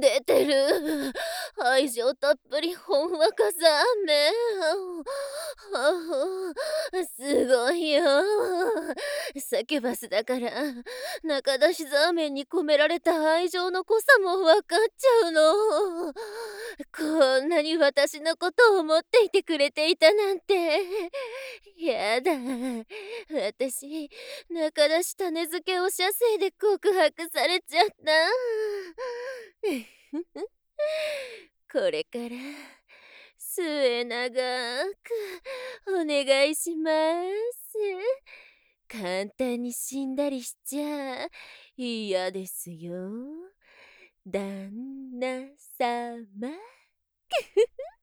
出てる。愛情たっぷりほんわかザーメン。すごいよ。サキュバスだから、中出しザーメンに込められた愛情の濃さも分かっちゃうの。こんなに私のことを思っていてくれていたなんて。やだ。私、中出し種付けお射精で告白されちゃった。これから末永くお願いします。簡単に死んだりしちゃ嫌ですよ。旦那様。